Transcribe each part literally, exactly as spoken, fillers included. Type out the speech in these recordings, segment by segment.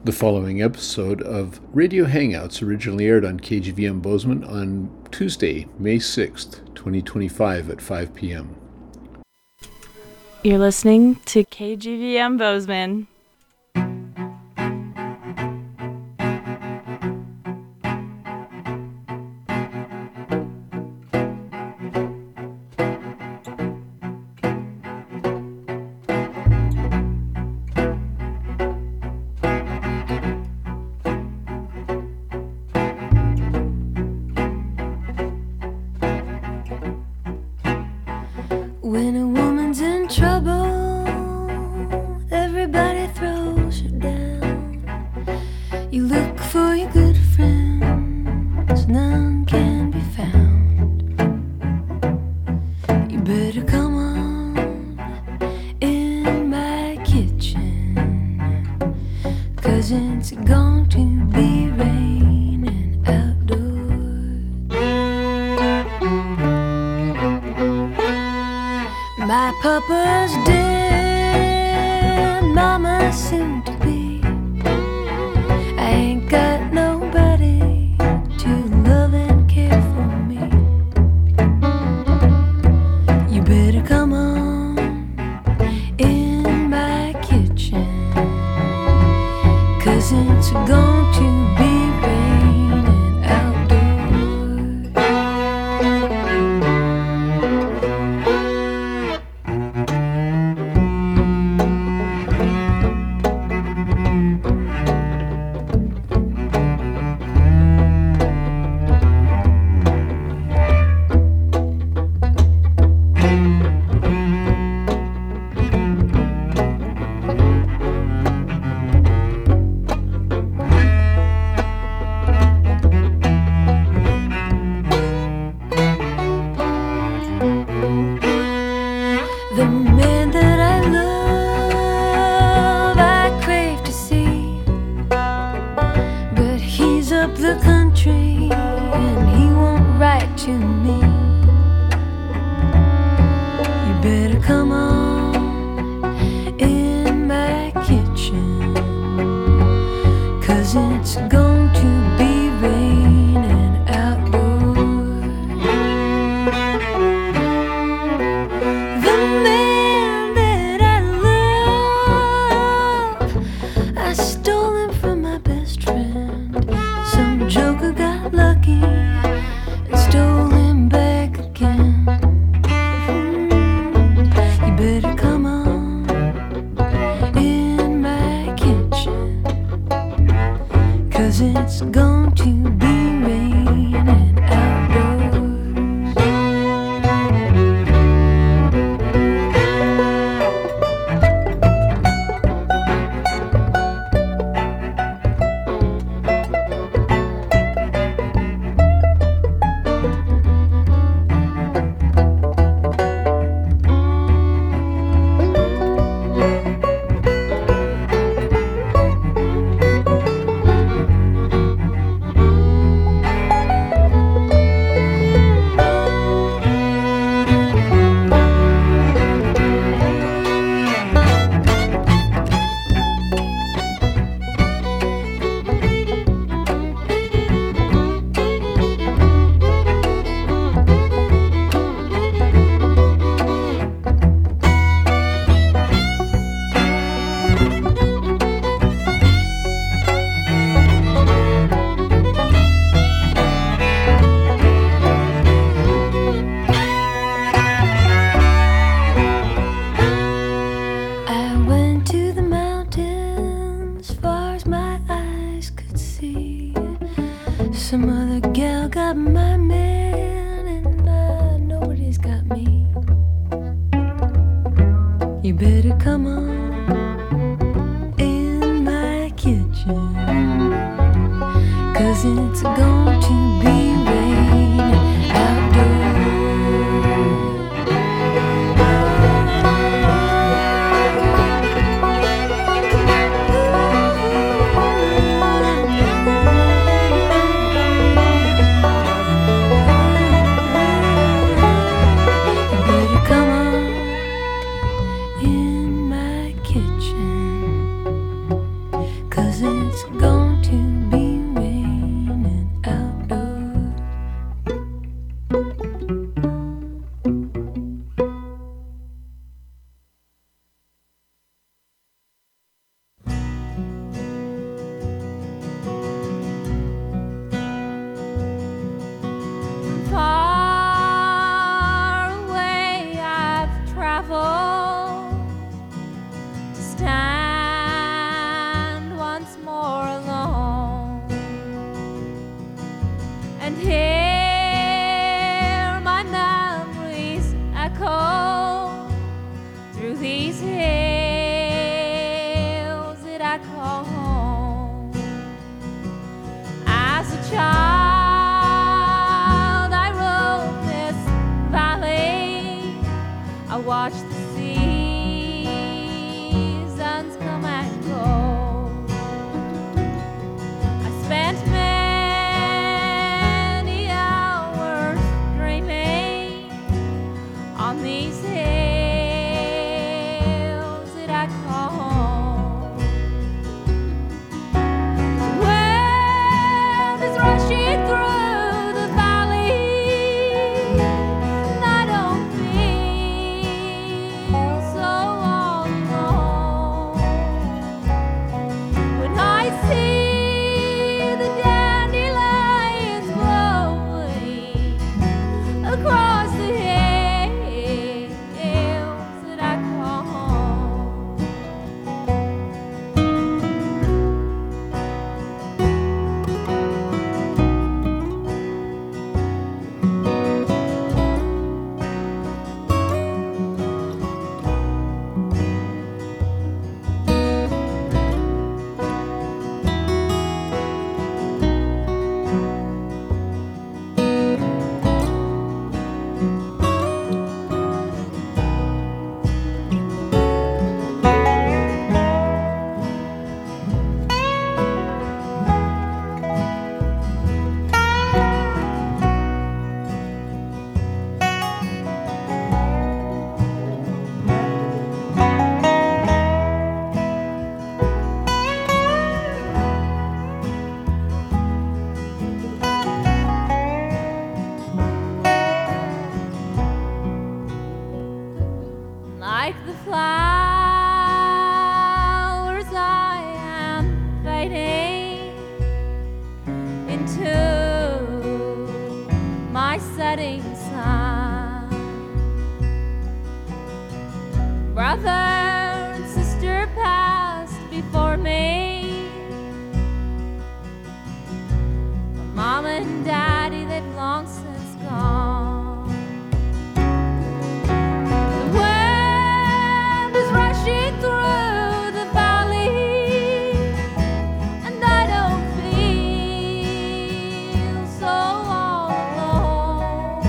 The following episode of Radio Hangouts originally aired on K G V M Bozeman on Tuesday, May sixth, twenty twenty-five at five p.m. You're listening to K G V M Bozeman. When a woman's in trouble, everybody throws her down. You look for your good friends, none can be found. You better come on in my kitchen, 'cause it's going to be raining outdoors. My papa's dead, mama's soon to be. I ain't got nobody to love and care for me. You better come on in my kitchen, 'cause it's going to be raining outdoors. The man that I love, I crave to see, but he's up the country and he won't write to me. You better come on in my kitchen, 'cause it's going to be raining outdoors. The man that I love, I stole him from my best friend. Some joker got lucky and stole him back again. You better come on in my kitchen, 'cause it's going to be raining outdoors. I went to the mountains far as my eyes could see. Some other gal got my man, and uh, nobody's got me. You better come on in my kitchen, 'cause it's going to be raining outdoors. You better come on in my kitchen, 'cause it's going to be raining outdoors. Far away I've traveled to stand once more alone and hear my memories echo through these hills that I call home. As a child I rode this valley, I watched the seasons come and go. I spent many hours dreaming on these hills that I call home. The wind is rushing through the valley, and I don't feel so all alone. When I see the dandelions blowing across the hills that I call home. Like the flowers I am fading into my setting sun. Brother and sister passed before me. My mom and daddy, they've long since gone. The wind is rushing through the valley, and I don't feel so all alone.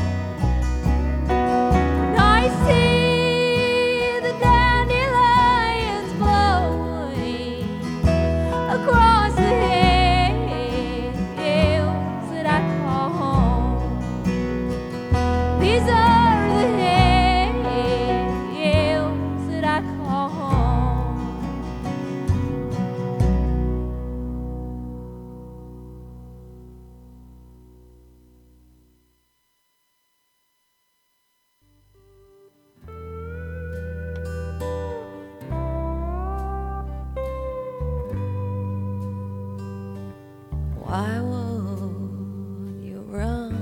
When I see the dandelions blowing across the hills that I call home. These are the hills that I call home. Why would you run?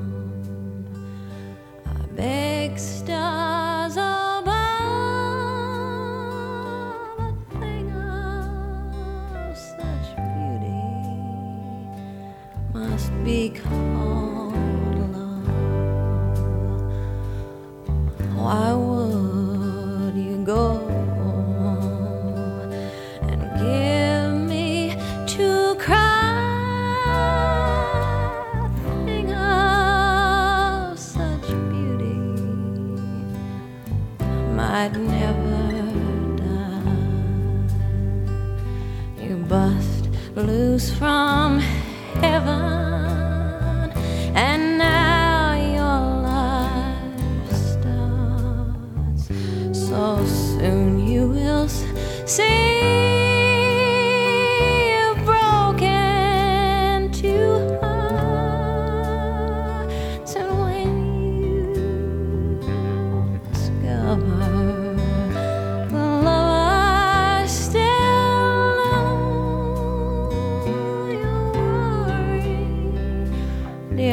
I beg stars above, a thing of such beauty must be called love. Why would you go and give me to cry? Thing of such beauty might never die. You bust loose from heaven, and now your life starts. So soon you will see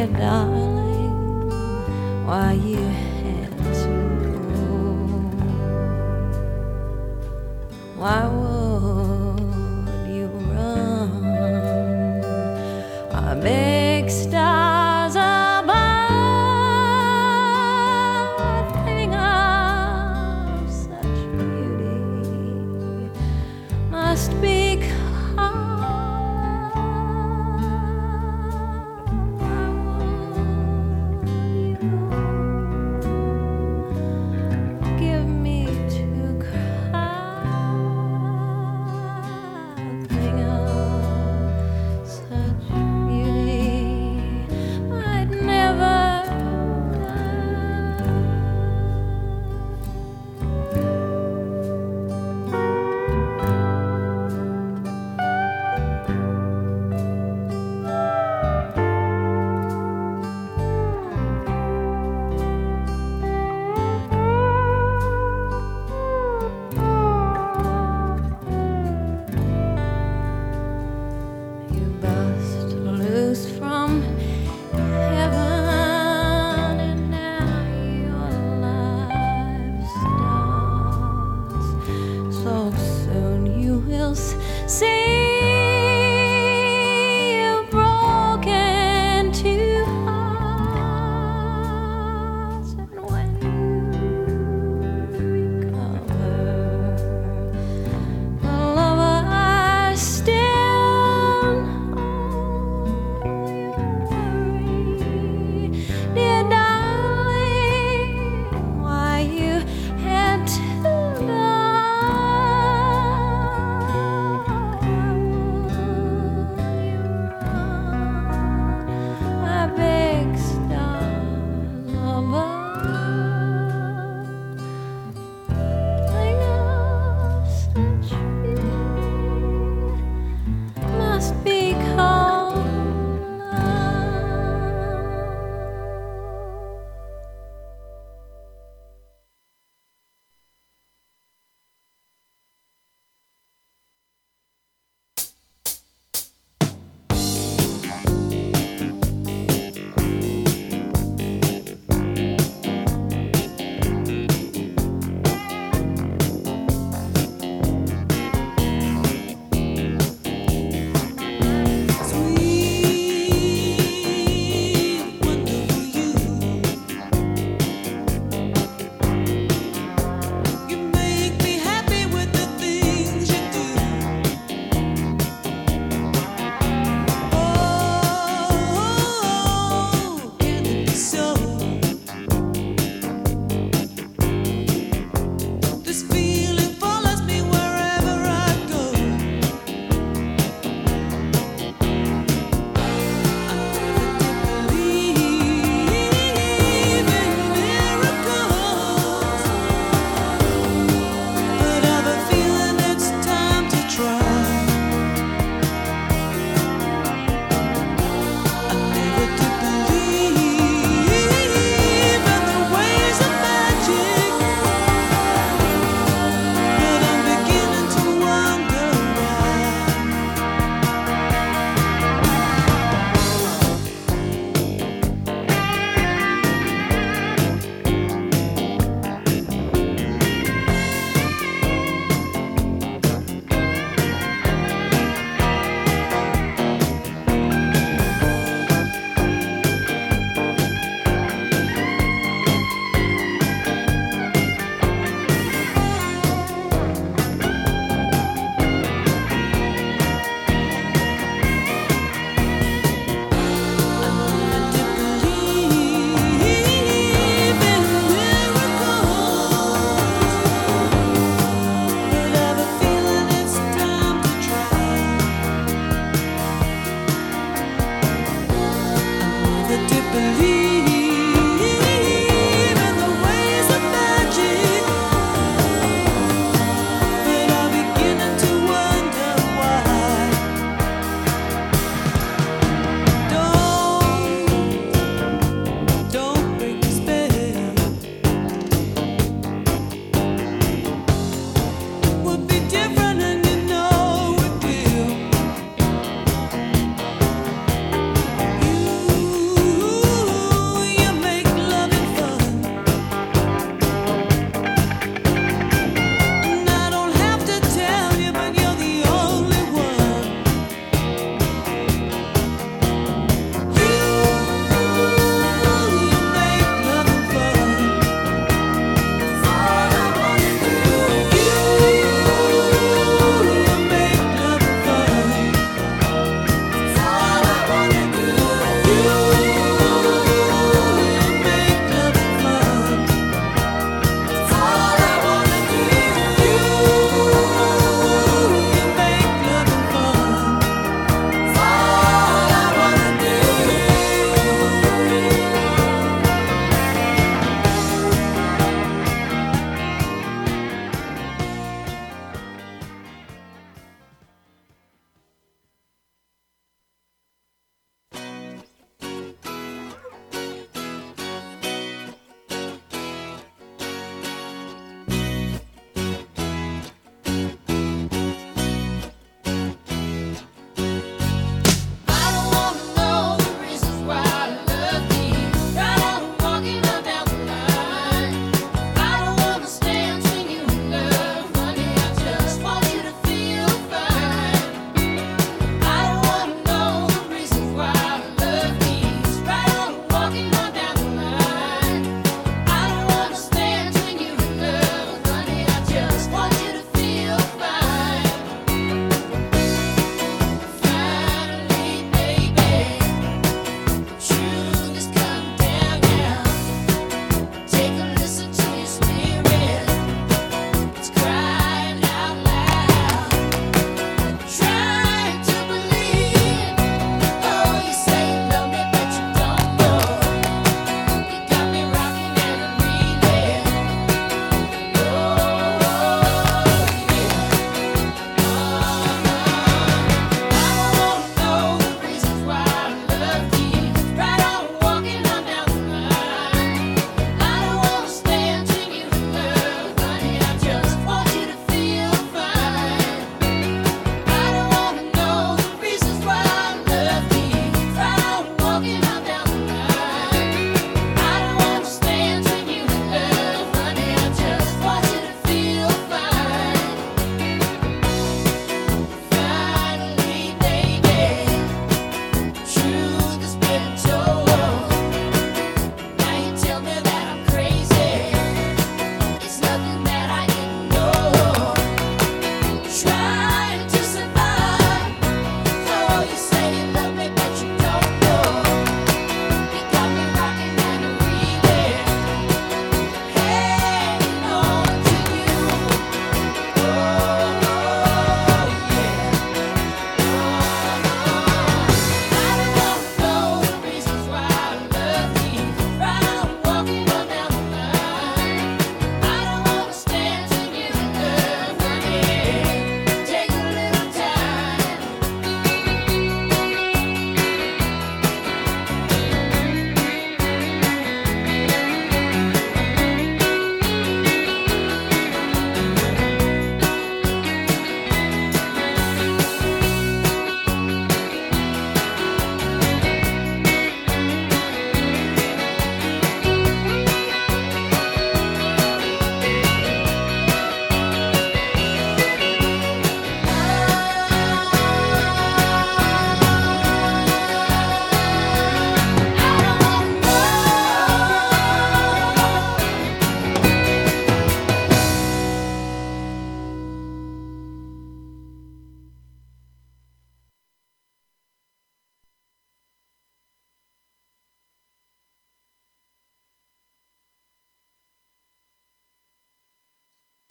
dear darling, why you had to go. Why would you run? Our big stars above, thing of such beauty must be caught. Why would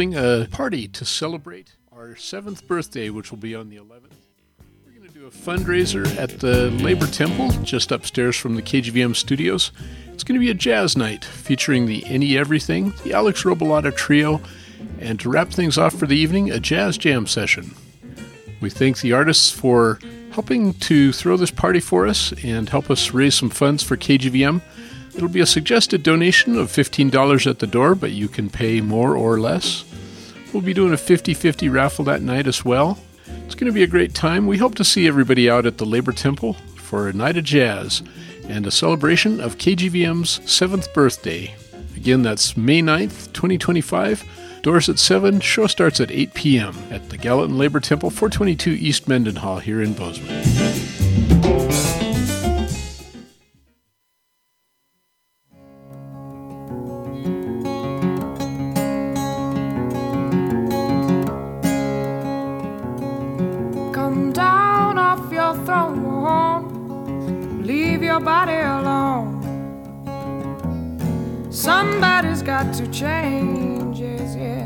A party to celebrate our seventh birthday, which will be on the eleventh. We're going to do a fundraiser at the Labor Temple, just upstairs from the K G V M studios. It's going to be a jazz night featuring the Any Everything, the Alex Robillata Trio, and to wrap things off for the evening, a jazz jam session. We thank the artists for helping to throw this party for us and help us raise some funds for K G V M. It'll be a suggested donation of fifteen dollars at the door, but you can pay more or less. We'll be doing a fifty-fifty raffle that night as well. It's going to be a great time. We hope to see everybody out at the Labor Temple for a night of jazz and a celebration of K G V M's seventh birthday. Again, that's May ninth, twenty twenty-five. Doors at seven, show starts at eight p.m. at the Gallatin Labor Temple, four twenty-two East Mendenhall here in Bozeman. Your body alone. Somebody's got to change, yes, yes.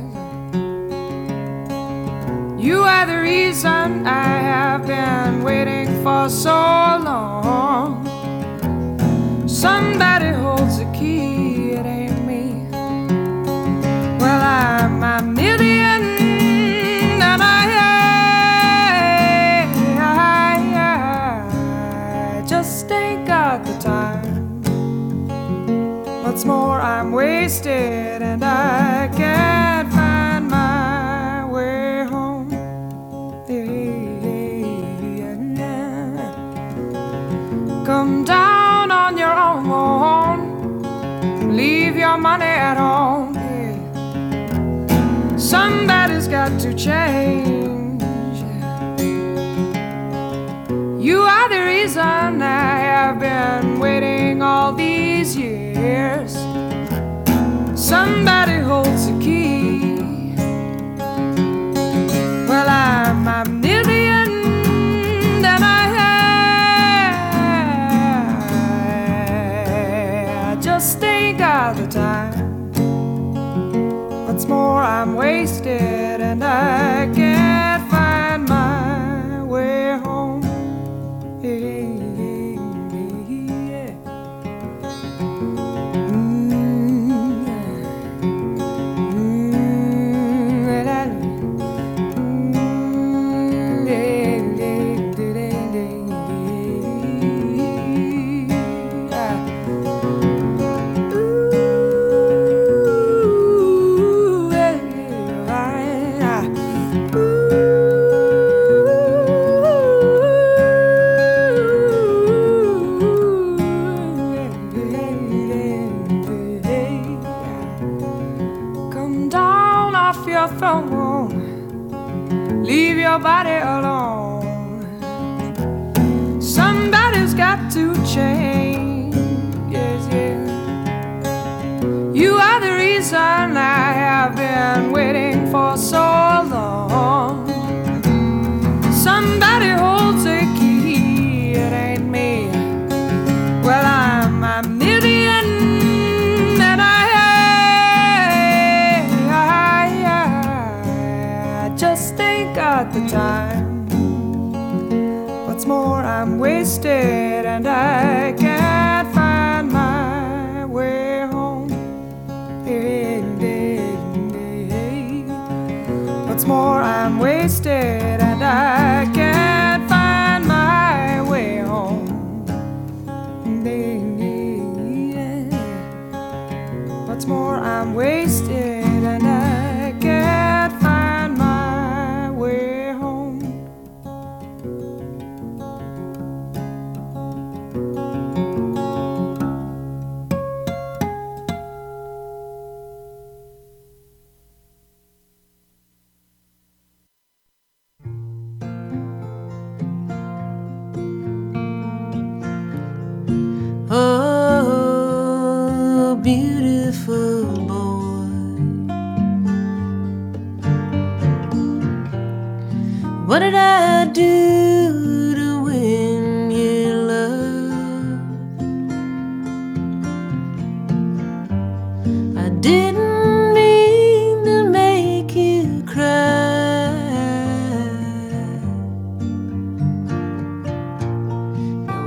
You are the reason I have been waiting for so long. Somebody holds the key, it ain't me. Well, I'm a million and I, I, I just ain't got the time. What's more, I'm wasted and I can't find my way home. Come down on your own, leave your money at home. Somebody's got to change. You are the reason I have been waiting all these years. Somebody holds the key. Well, I'm a million and I, I just ain't got the time. What's more, I'm wasted and I can't find my way home. Yeah. Leave your body alone. Somebody's got to change. Yes, yes. You are the reason I have been waiting for so long. Somebody holds the key, it ain't me. Well, I'm a million and I just ain't got the time. What's more, I'm wasted and I can't find my way home. What's more, I'm wasted and I can't find my way home. What's more, I'm wasted and I can't find my way home.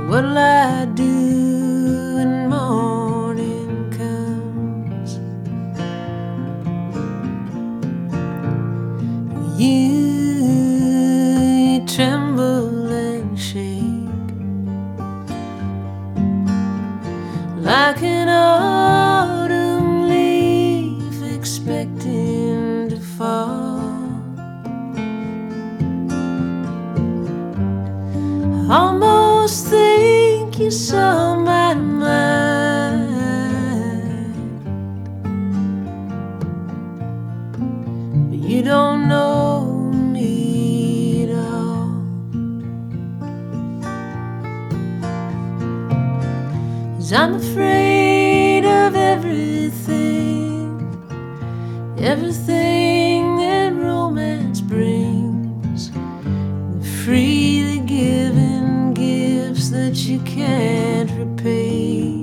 What'll I do when morning comes? You, you tremble and shake like an autumn leaf expecting to fall. Almost think you saw my mind, but you don't know me at all. 'Cause I'm afraid of everything, everything that romance brings, the freely given gifts that you can't repay.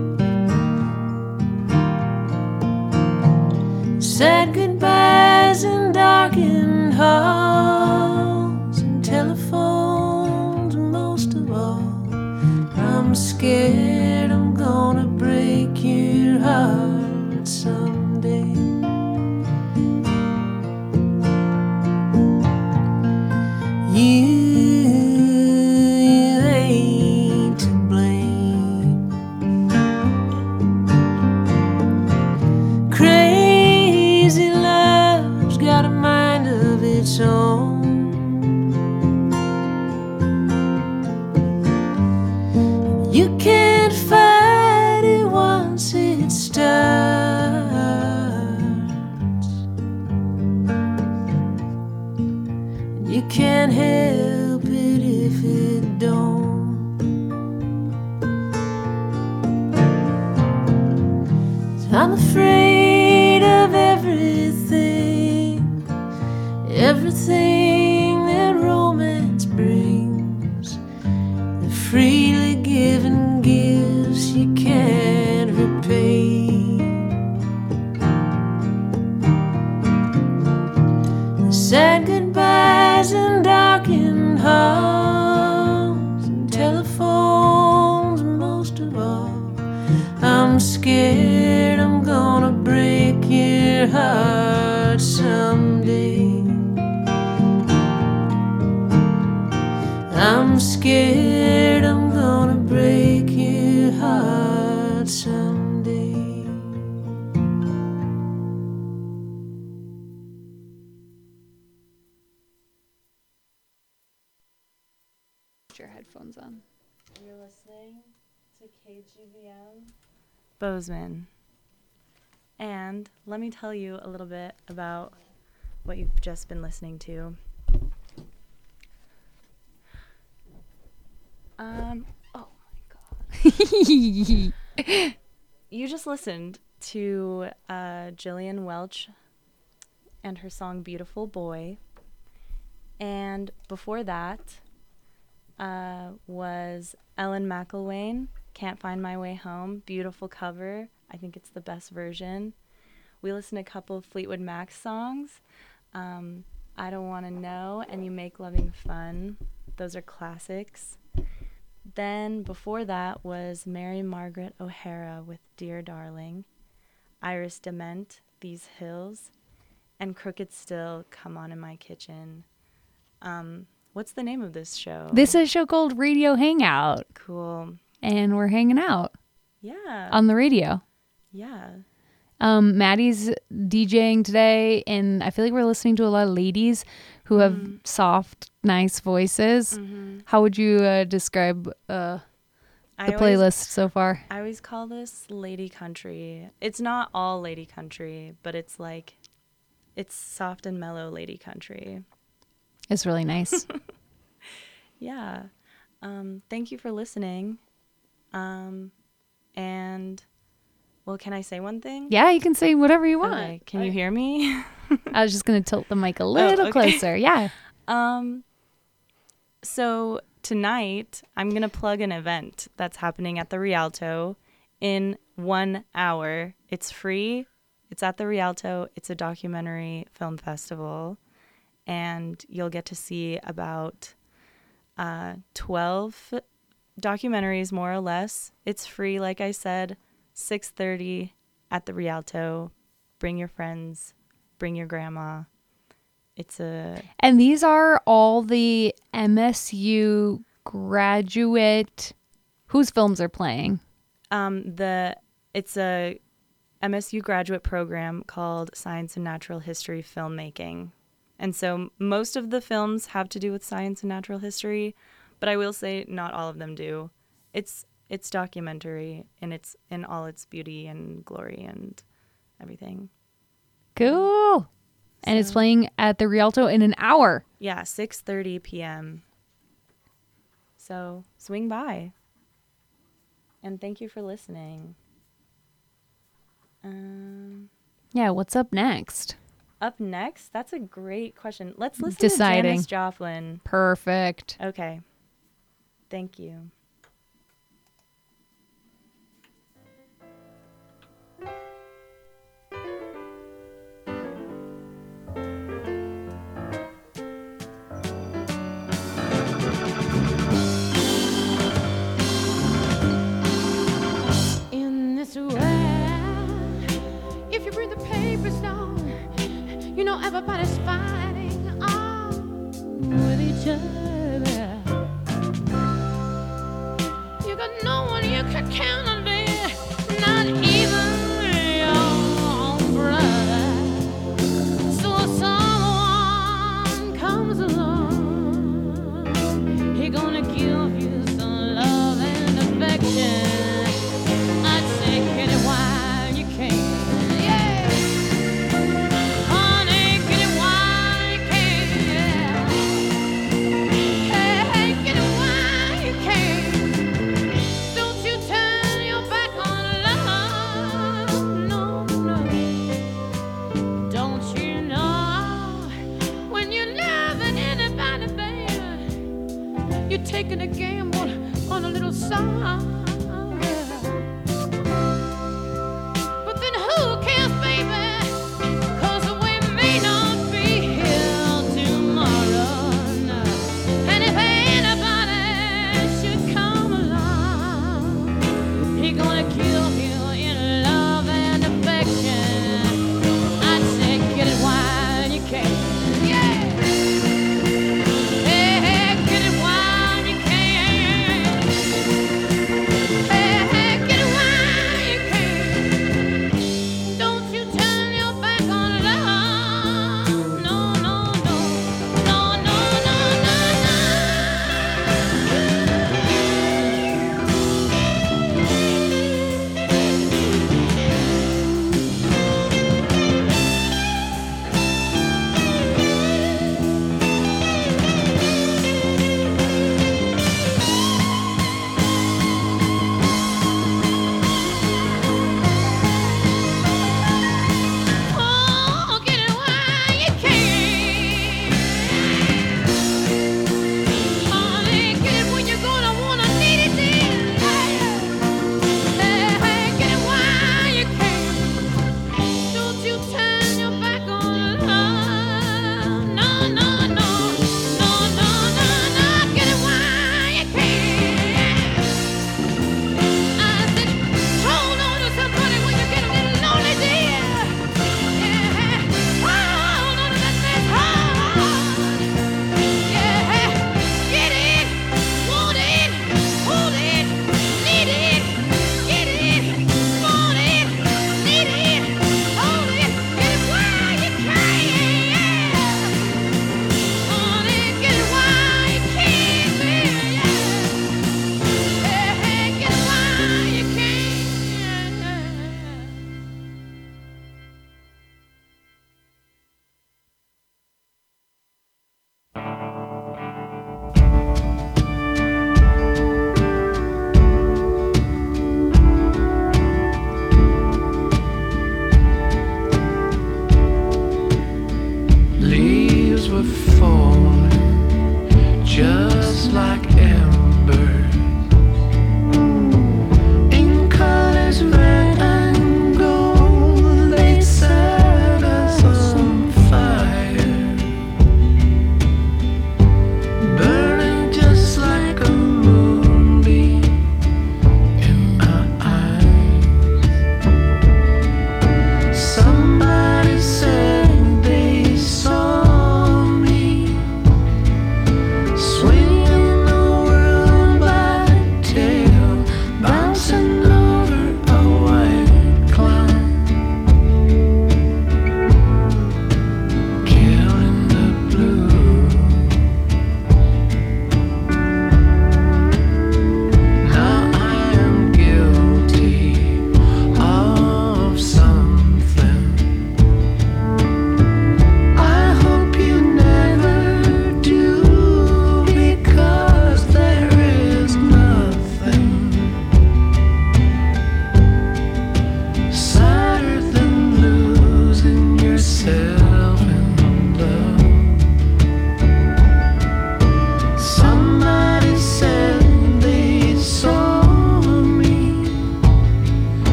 Sad goodbyes in darkened halls and telephones, most of all, I'm scared I'm gonna break your heart someday. You, you ain't to blame. Crazy love's got a mind of its own. You can't fight it once it starts. You can't help it if it don't. I'm afraid of everything, everything that romance brings, the freely given gifts you can't repay. The sad goodbyes and darkened halls and telephones, most of all, I'm scared I'm gonna break your heart someday. I'm scared I'm gonna break your heart someday. Put your headphones on. You're listening to K G V M Bozeman. And let me tell you a little bit about what you've just been listening to. Um, oh my god. You just listened to uh, Jillian Welch and her song Beautiful Boy. And before that uh, was Ellen McElwain, Can't Find My Way Home. Beautiful cover. I think it's the best version. We listened to a couple of Fleetwood Mac songs. Um, I Don't Want to Know and You Make Loving Fun. Those are classics. Then before that was Mary Margaret O'Hara with Dear Darling, Iris Dement, These Hills, and Crooked Still, Come On In My Kitchen. Um, what's the name of this show? This is a show called Radio Hangout, Cool. and we're hanging out Yeah. on the radio. Yeah. Um, Maddie's DJing today, and I feel like we're listening to a lot of ladies who have Mhm. soft, nice voices. Mhm. How would you uh, describe uh, I the always- playlist so far? I always call this lady country. It's not all lady country, but it's like, it's soft and mellow lady country. It's really nice. Yeah. Um, thank you for listening. Um, and, well, can I say one thing? Yeah, you can say whatever you want. Okay. Can you hear me? I was just going to tilt the mic a little okay. closer. Yeah. Um, so tonight I'm going to plug an event that's happening at the Rialto in one hour. It's free. It's at the Rialto. It's a documentary film festival. And you'll get to see about uh, twelve documentaries, more or less. It's free, like I said, six thirty at the Rialto. Bring your friends, bring your grandma. It's a And these are all the M S U graduate whose films are playing. um the it's a M S U graduate program called Science and Natural History Filmmaking. And so most of the films have to do with science and natural history, but I will say not all of them do. It's it's documentary and it's in all its beauty and glory and everything. Cool. And it's So- playing at the Rialto in an hour. Yeah, six thirty p.m. So swing by. And thank you for listening. Um, Yeah, what's up next? up next, that's a great question. Let's listen Deciding. to Janis Joplin. Perfect. Okay. Thank you. In this world, if you read the papers down, you know everybody's fighting on with each other. You got no one you can count on, there, not even your own brother. So if someone comes along, he gonna give you some love and affection. I'd say get it while you can, yeah. Honey, get it while you can, yeah. Hey, get it while you can. Don't you turn your back on love, no, no. Don't you know when you're loving anybody, baby, you're taking a gamble on a little song. But then who cares, baby? 'Cause we may not be here tomorrow. No. And if anybody should come along, he gonna give you in love and affection. I'd say get it while you can. Yeah. Hey, get it while you can.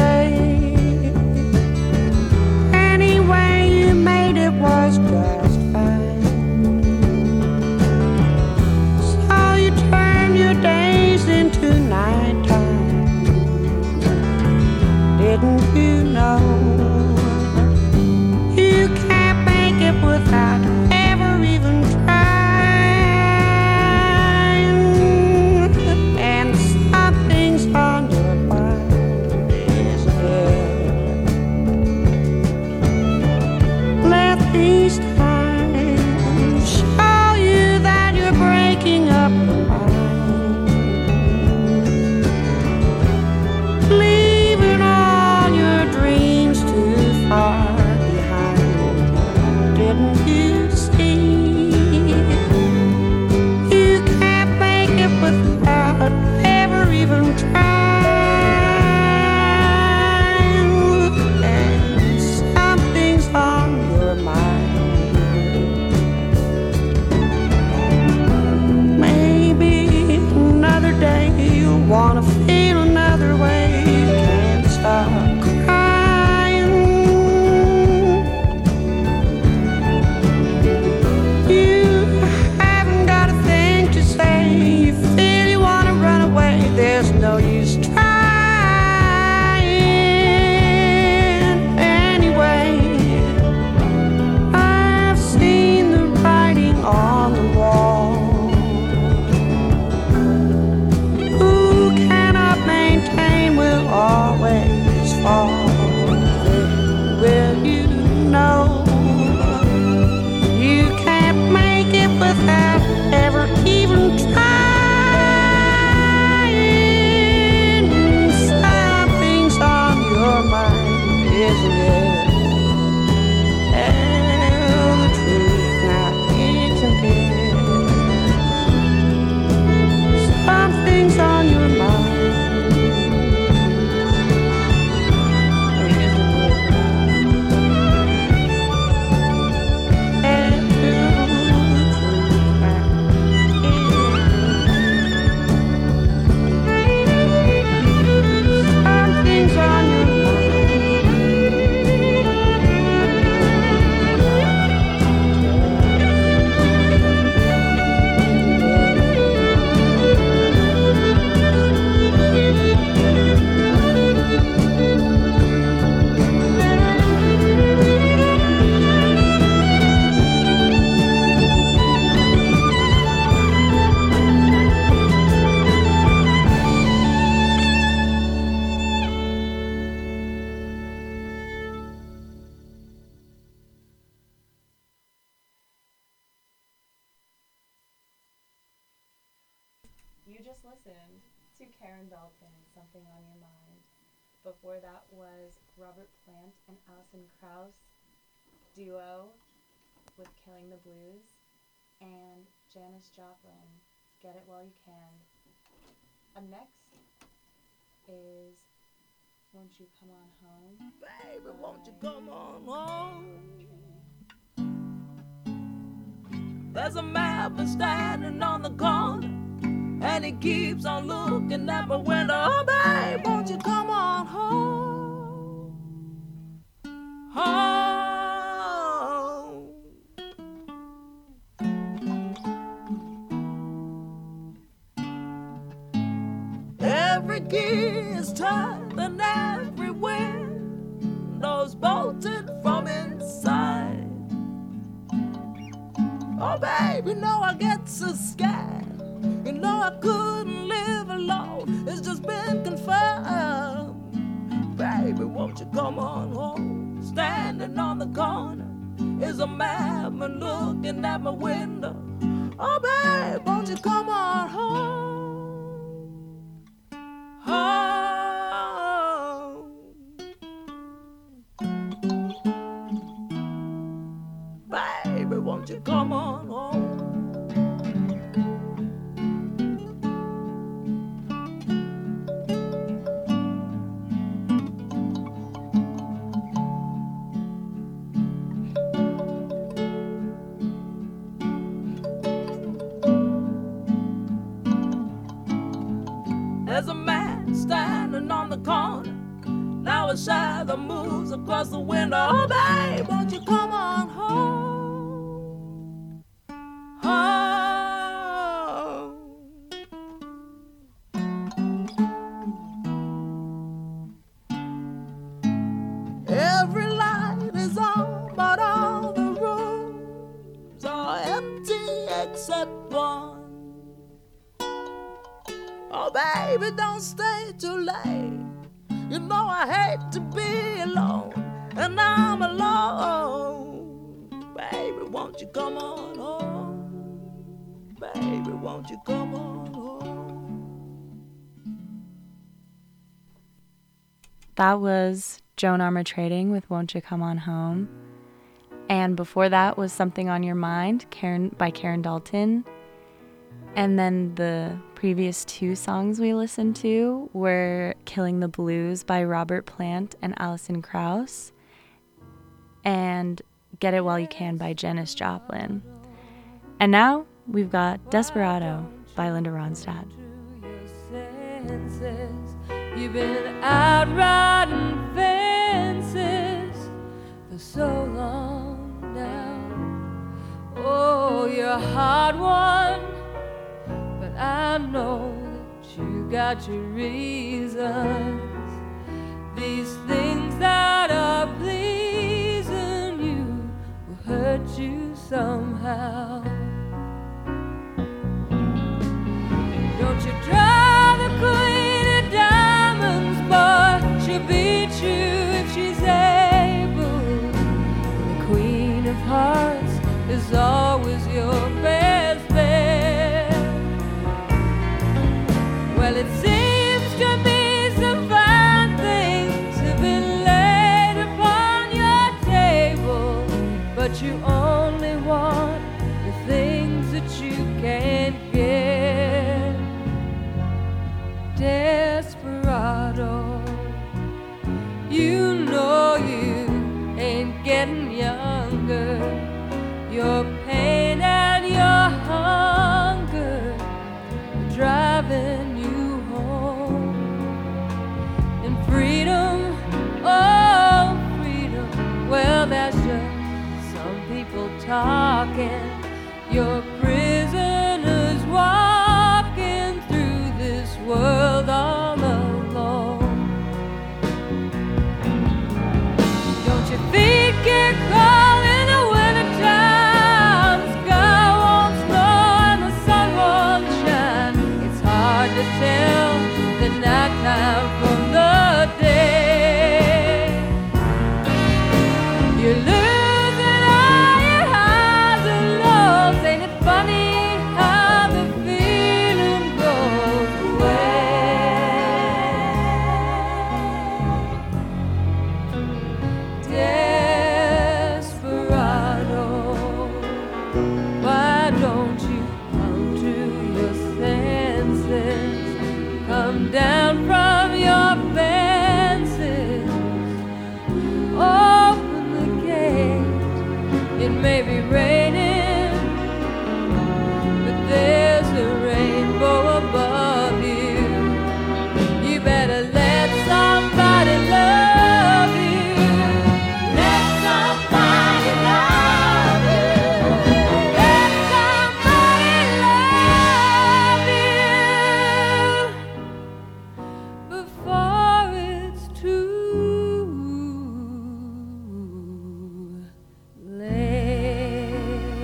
say. Any way you made it was just fine. So you turned your days into nighttime. Didn't you know you can't make it without ever even trying? And something's on your mind, isn't it? Let these times show you that you're breaking up your mind, leaving all your dreams too far behind. Didn't you see? You can't make it without ever even trying. And something's on your mind. Maybe another day you'll wanna feel another way. You can't stop crying. You haven't got a thing to say. You feel you wanna run away. There's no use trying. Anyway, I've seen the writing on the wall. Who cannot maintain will always fall. Will you know you can't make it without ever even trying? Something's on your mind, isn't it? Tell the truth now, isn't it? Something's on your mind, isn't it? Tell the truth now, something's on your mind. You just listened to Karen Dalton, Something on Your Mind. Before that was Robert Plant and Alison Krauss duo with Killing the Blues, and Janis Joplin, Get It While You Can. Up next is Won't You Come On Home? Baby, won't you come on home? There's a man standing on the corner, and he keeps on looking at my window. Oh, babe, won't you come on home? Home. Every key is turned and every window's bolted from inside. Oh, babe, you know I get so scared. You know I couldn't live alone. It's just been confirmed. Baby, won't you come on home? Standing on the corner is a man looking at my window. Oh, babe, won't you come on home? Home. Baby, won't you come on home? There's a man standing on the corner. Now how a shadow moves across the window. Oh, babe, won't you come on home? Home. Every light is on, but all the rooms are empty except one. Oh, baby, don't stay too late. You know I hate to be alone, and I'm alone. Baby, won't you come on home? Baby, won't you come on home? That was Joan Armatrading with Won't You Come On Home. And before that was Something on Your Mind Karen, by Karen Dalton. And then the previous two songs we listened to were Killing the Blues by Robert Plant and Alison Krauss, and Get It While You Can by Janis Joplin. And now we've got Desperado by Linda Ronstadt. You've been out riding fences for so long now. Oh, you're a hard one, but I know that you got your reasons. These things that are pleasing you will hurt you somehow. Don't you try the queen of diamonds, boy, she'll beat you if she's able. The queen of hearts is always your best bet. Well, it seems to me some fine things have been laid upon your table, but you only want the things that you can't get. Desperado, you know you ain't getting younger. Your pain and your hunger are driving you home. And freedom, oh freedom, well that's just some people talking. You're prisoners walking through this world all alone. Don't your feet get cold in the wintertime? The sky won't snow and the sun won't shine. It's hard to tell the nighttime from the day. You're losing all your highs and lows. Ain't it funny how the feeling goes away? Desperado, why don't you come to your senses? Come down from your fences. Open the gate. It may be raining, but there's a rainbow above you. You better let somebody love you. Let somebody love you. Let somebody love you before it's too late.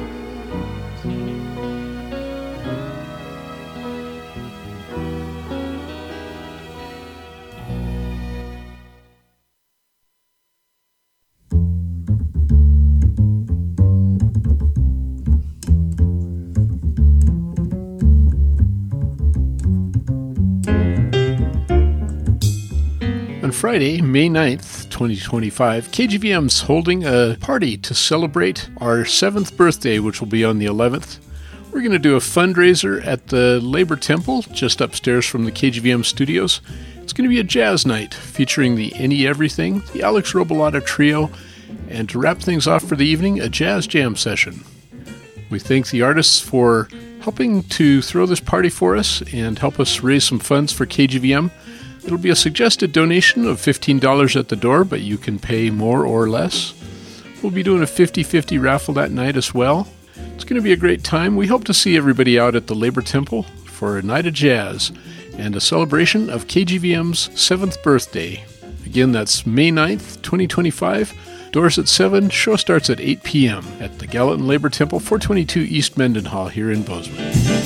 On Friday, May ninth, twenty twenty-five, K G V M's holding a party to celebrate our seventh birthday, which will be on the eleventh. We're going to do a fundraiser at the Labor Temple, just upstairs from the K G V M studios. It's going to be a jazz night featuring the Any Everything, the Alex Robillata Trio, and to wrap things off for the evening, a jazz jam session. We thank the artists for helping to throw this party for us and help us raise some funds for K G V M. It'll be a suggested donation of fifteen dollars at the door, but you can pay more or less. We'll be doing a fifty-fifty raffle that night as well. It's going to be a great time. We hope to see everybody out at the Labor Temple for a night of jazz and a celebration of K G V M's seventh birthday. Again, that's May ninth, twenty twenty-five. Doors at seven, show starts at eight p.m. at the Gallatin Labor Temple, four twenty-two East Mendenhall here in Bozeman.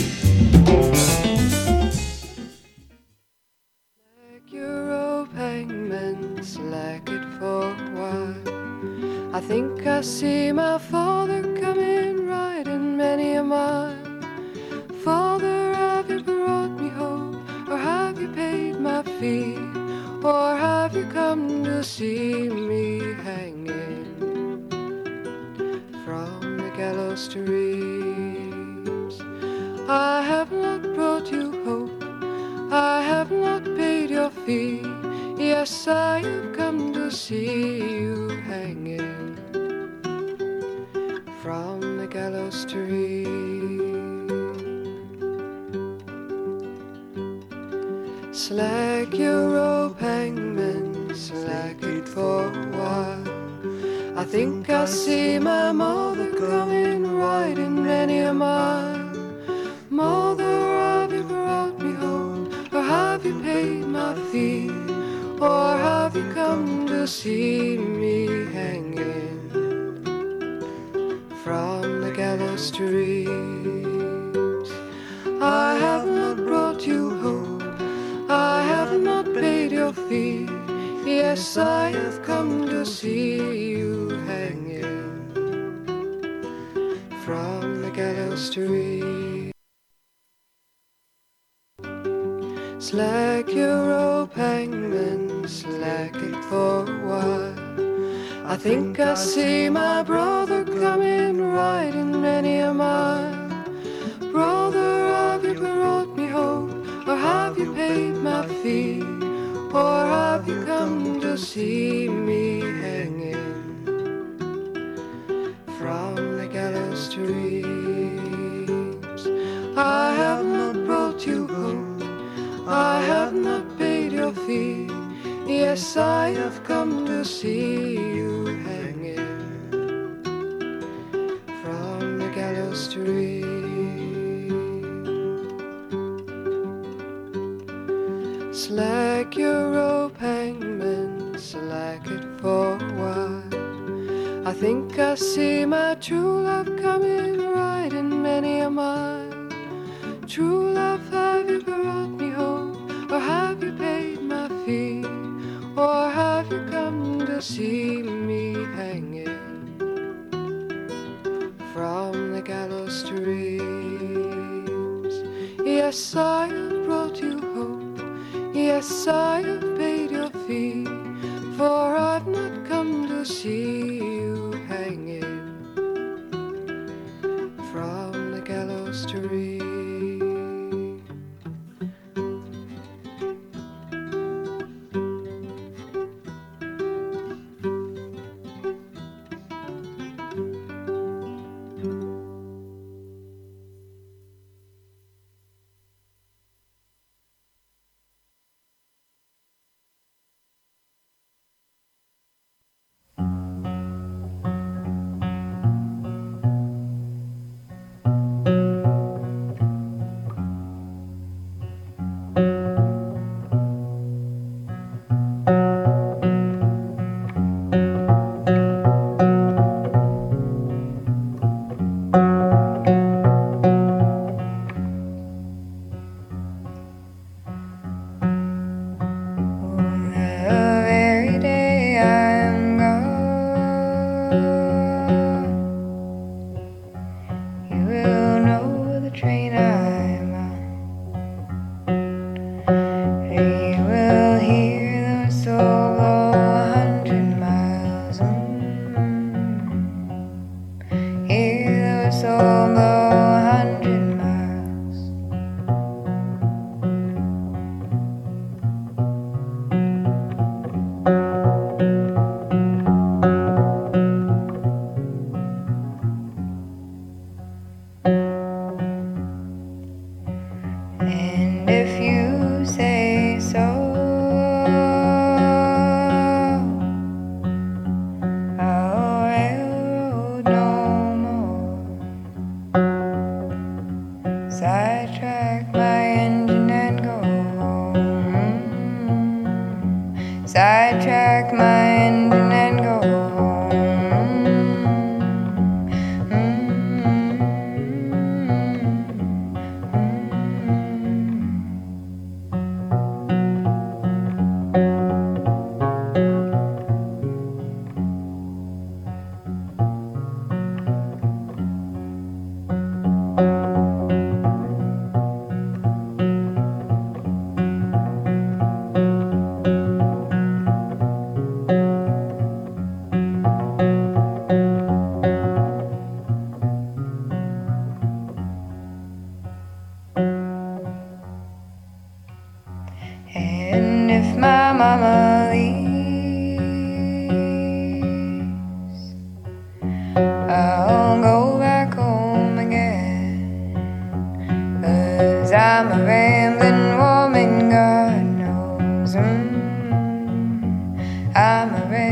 Like your rope hangman, slack it for a while. I think I see my father coming, riding many a mile. Father, have you brought me home, or have you paid my fee, or have you come to see me hanging from the gallows to Reeves? I have not brought you hope, I have not paid your fee. Yes, I have come to see you hanging from the gallows to Reeves. Slack your rope, hangman, slack it for a while. I think I see my mother coming, riding many a mile. Mother, have you brought me home, or have you paid my fee, or have you come to see me hanging from the gallows to Reeves? I have not brought you home, I have not paid your fee. Yes, I have come to see you hanging from the gallows to Reeves. Slack your rope, hangman, slack it for a while. I think I see my brother coming, riding many a mile. Brother, have you brought me home, or have you paid my fee, or have you come to see me hanging from the gallows to Reeves? I have not brought you home, I have not paid your fee. Yes, I have come to see you hanging from the gallows to Reeves. Slack your rope, hangman, slack it for a while. I think I see my true love coming, riding many a mile. True love, have you brought me home, or have you paid my fee, or have you come to see me hanging from the gallows to Reeves? Yes, I have brought you home, yes, I have paid your fee, for I've not come to see you hanging from the gallows to Reeves.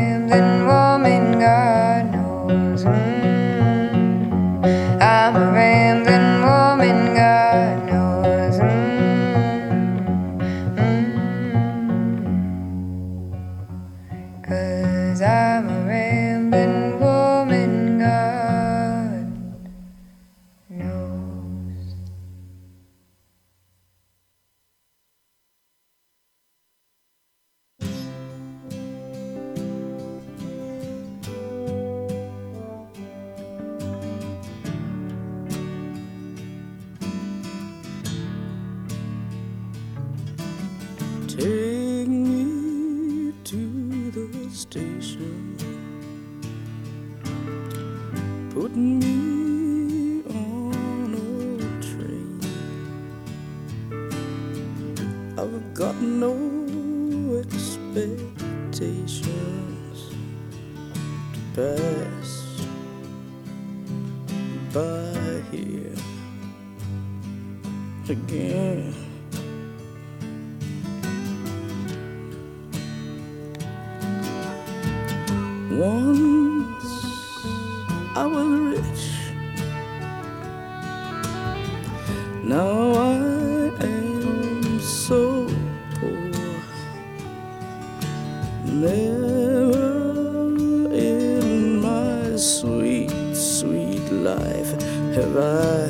rambling woman, God knows. Mm. I'm a rambling woman, God knows. Mm. 'Cause I'm a rambling woman, God knows. Take me to the station. Put me on a train. I've got no expectations to pass by here again. Once I was rich, now I am so poor. Never in my sweet, sweet life have I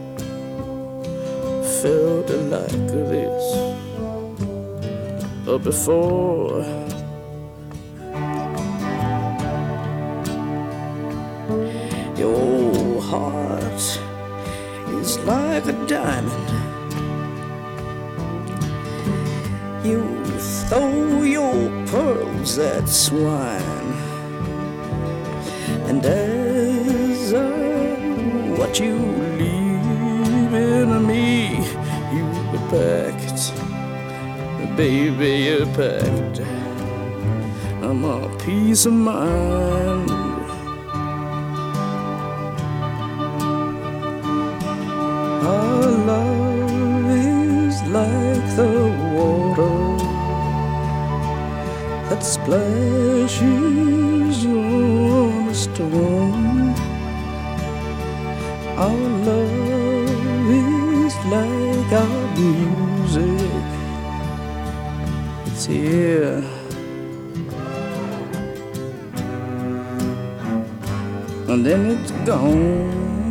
felt like this before. Your heart is like a diamond. You throw your pearls at swine, and as uh, what you leave in me, you packed, baby, you packed. I'm a peace of mind. Our love is like the water that splashes on a stone. Our love is like our music. It's here, and then it's gone.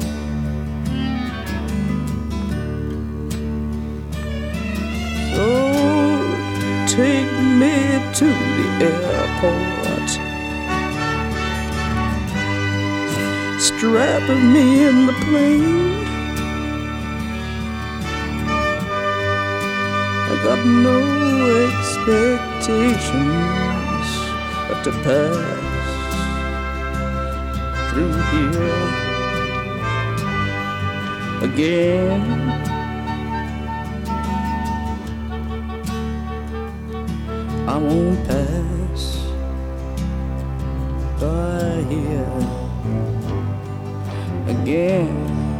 Take me to the airport. Strap me in the plane. I got no expectations but to pass through here again. I won't pass by here again.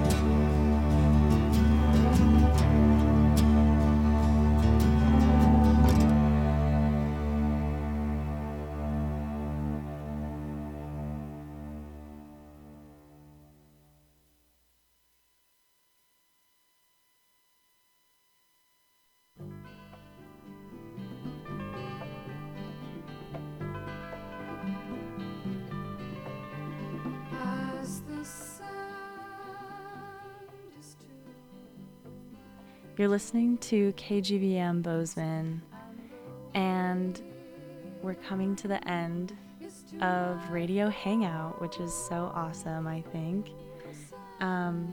You're listening to K G V M Bozeman, and we're coming to the end of Radio Hangout, which is so awesome, I think. Um,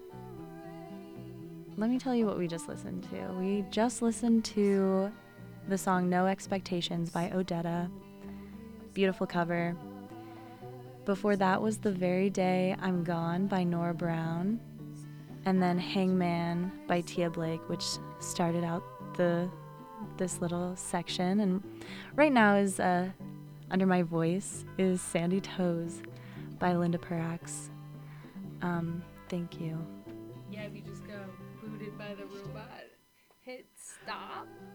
let me tell you what we just listened to. We just listened to the song No Expectations by Odetta. Beautiful cover. Before that was The Very Day I'm Gone by Nora Brown. And then Hangman by Tia Blake, which started out the this little section. And right now is uh, under my voice is Sandy Toes by Linda Perax. Um, thank you. Yeah, we just got booted by the robot. Hit stop.